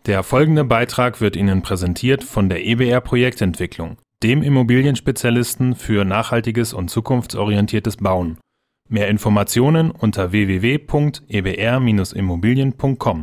Der folgende Beitrag wird Ihnen präsentiert von der EBR Projektentwicklung, dem Immobilienspezialisten für nachhaltiges und zukunftsorientiertes Bauen. Mehr Informationen unter www.ebr-immobilien.com.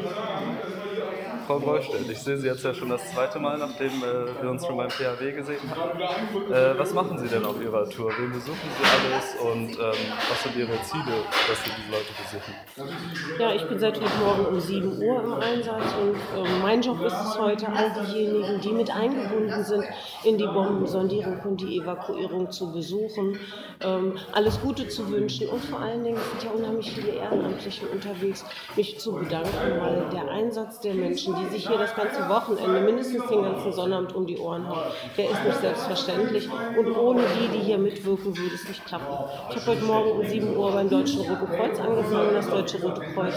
Frau Bräustedt, ich sehe Sie jetzt ja schon das zweite Mal, nachdem wir uns schon beim THW gesehen haben. Was machen Sie denn auf Ihrer Tour? Wen besuchen Sie alles und was sind Ihre Ziele, dass Sie diese Leute besuchen? Ja, ich bin seit heute Morgen um 7 Uhr im Einsatz und mein Job ist es heute, all diejenigen, die mit eingebunden sind, in die Bombensondierung und die Evakuierung zu besuchen, alles Gute zu wünschen und vor allen Dingen sind ja unheimlich viele Ehrenamtliche unterwegs, mich zu bedanken, weil der Einsatz der Menschen, die sich hier das ganze Wochenende, mindestens den ganzen Sonnabend um die Ohren hauen, der ist nicht selbstverständlich und ohne die hier mitwirken, würde es nicht klappen. Ich habe heute Morgen um 7 Uhr beim Deutschen Roten Kreuz angefangen. Das Deutsche Rote Kreuz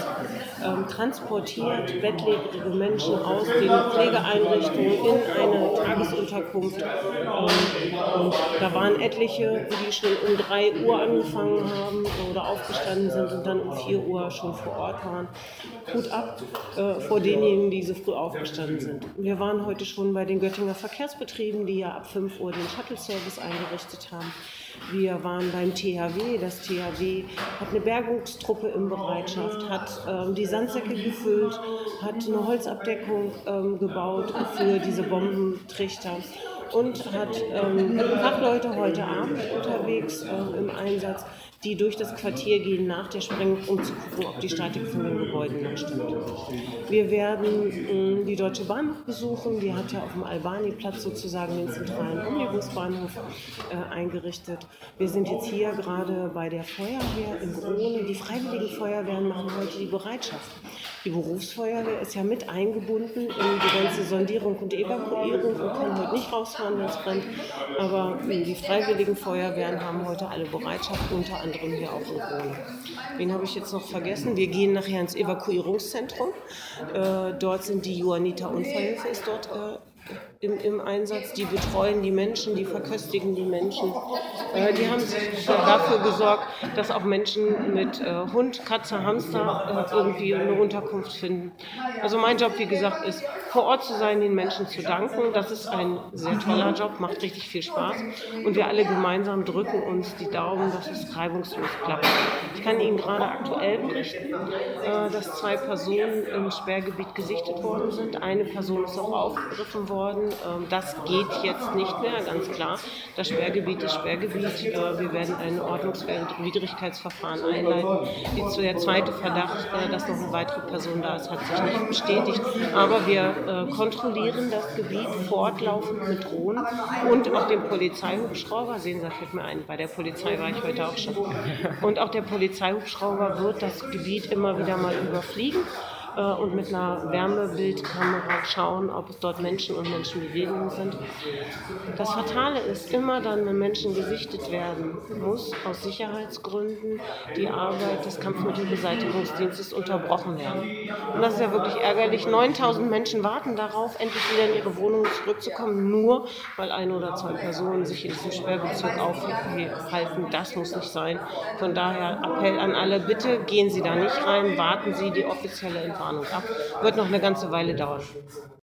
transportiert bettlägerige Menschen aus den Pflegeeinrichtungen in eine Tagesunterkunft. Und da waren etliche, die schon um 3 Uhr angefangen haben oder aufgestanden sind und dann um 4 Uhr schon vor Ort waren. Hut ab vor denjenigen, die so früh aufgestanden sind. Wir waren heute schon bei den Göttinger Verkehrsbetrieben, die ja ab 5 Uhr den Shuttle-Service eingerichtet haben. Wir waren beim THW. Das THW hat eine Bergungstruppe in Bereitschaft, hat die Sandsäcke gefüllt, hat eine Holzabdeckung gebaut für diese Bombentrichter und hat Fachleute heute Abend unterwegs im Einsatz, die durch das Quartier gehen nach der Sprengung, um zu gucken, ob die Statik von den Gebäuden noch stimmt. Wir werden die Deutsche Bahn besuchen. Die hat ja auf dem Albani-Platz sozusagen den zentralen Umlegungsbahnhof eingerichtet. Wir sind jetzt hier gerade bei der Feuerwehr in Grohne. Die Freiwilligen Feuerwehren machen heute die Bereitschaft. Die Berufsfeuerwehr ist ja mit eingebunden in die ganze Sondierung und Evakuierung und kann heute nicht rausfahren, wenn es brennt. Aber die Freiwilligen Feuerwehren haben heute alle Bereitschaft, unter anderem hier auch in Grohne. Wen habe ich jetzt noch vergessen? Wir gehen nachher ins Evakuierungszentrum. Dort sind die Johanniter Unfallhilfe ist dort im Einsatz. Die betreuen die Menschen, die verköstigen die Menschen. Die haben dafür gesorgt, dass auch Menschen mit Hund, Katze, Hamster irgendwie eine Unterkunft finden. Also mein Job, wie gesagt, ist, vor Ort zu sein, den Menschen zu danken. Das ist ein sehr toller Job, macht richtig viel Spaß. Und wir alle gemeinsam drücken uns die Daumen, dass es reibungslos klappt. Ich kann Ihnen gerade aktuell berichten, dass 2 Personen im Sperrgebiet gesichtet worden sind. Eine Person ist auch aufgegriffen worden. Das geht jetzt nicht mehr, ganz klar. Das Sperrgebiet ist Sperrgebiet. Wir werden ein Ordnungswidrigkeitsverfahren einleiten. Der zweite Verdacht, dass noch eine weitere Person da ist, hat sich nicht bestätigt. Aber wir kontrollieren das Gebiet fortlaufend mit Drohnen und auch dem Polizeihubschrauber. Sehen Sie, da fällt mir ein, bei der Polizei war ich heute auch schon. Und auch der Polizeihubschrauber wird das Gebiet immer wieder mal überfliegen und mit einer Wärmebildkamera schauen, ob es dort Menschen und Menschenbewegungen sind. Das Fatale ist immer dann, wenn Menschen gesichtet werden, muss aus Sicherheitsgründen die Arbeit des Kampfmittelbeseitigungsdienstes unterbrochen werden. Und das ist ja wirklich ärgerlich. 9.000 Menschen warten darauf, endlich wieder in ihre Wohnungen zurückzukommen, nur weil 1 oder 2 Personen sich in diesem Sperrbezirk aufhalten. Das muss nicht sein. Von daher Appell an alle, bitte gehen Sie da nicht rein, warten Sie die offizielle Entwarnung ab. Wird noch eine ganze Weile dauern.